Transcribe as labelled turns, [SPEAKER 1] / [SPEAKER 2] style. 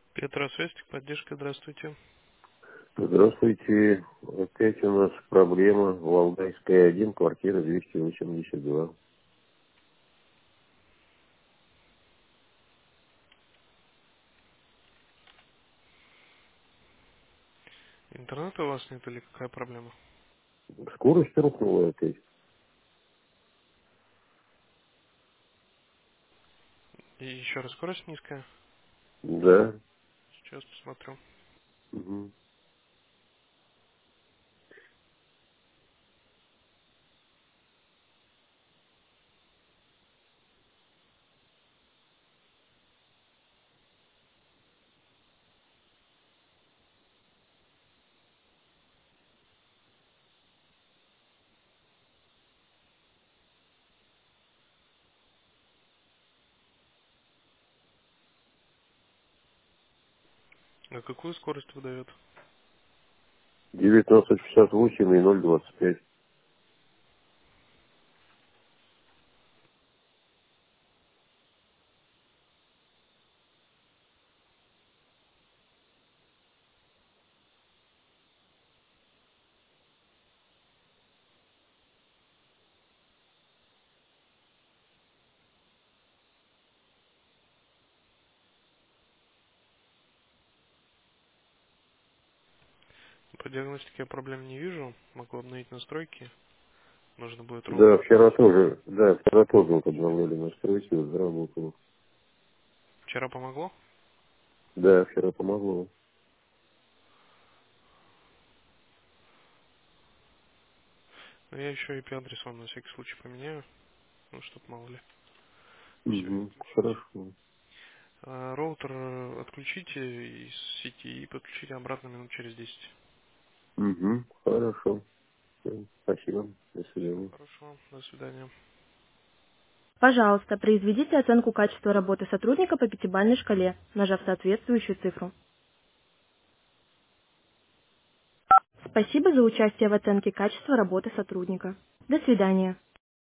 [SPEAKER 1] Петросвязь, поддержка, здравствуйте.
[SPEAKER 2] Здравствуйте. Опять у нас проблема. Валдайская 1, квартира 282.
[SPEAKER 1] Интернета у вас нет или какая проблема?
[SPEAKER 2] Скорость рухнула опять.
[SPEAKER 1] И еще раз скорость низкая.
[SPEAKER 2] Да.
[SPEAKER 1] Сейчас посмотрю.
[SPEAKER 2] Мгм.
[SPEAKER 1] А какую скорость выдает?
[SPEAKER 2] 1968 и 025.
[SPEAKER 1] По диагностике я проблем не вижу. Могу обновить настройки. Нужно будет
[SPEAKER 2] Да,
[SPEAKER 1] роутер подключить.
[SPEAKER 2] вчера тоже вот обновляли настройки, вот заработало.
[SPEAKER 1] Вчера помогло?
[SPEAKER 2] Да, вчера помогло.
[SPEAKER 1] Но я еще IP-адрес вам на всякий случай поменяю. Ну, чтоб мало ли. Все, и
[SPEAKER 2] Угу.
[SPEAKER 1] отключить.
[SPEAKER 2] Хорошо.
[SPEAKER 1] Роутер отключите из сети и подключите обратно минут через 10.
[SPEAKER 2] Угу. Хорошо. Всё. Спасибо. До
[SPEAKER 1] Все,
[SPEAKER 2] свидания.
[SPEAKER 1] хорошо. До свидания.
[SPEAKER 3] Пожалуйста, произведите оценку качества работы сотрудника по пятибалльной шкале, нажав соответствующую цифру. Спасибо за участие в оценке качества работы сотрудника. До свидания.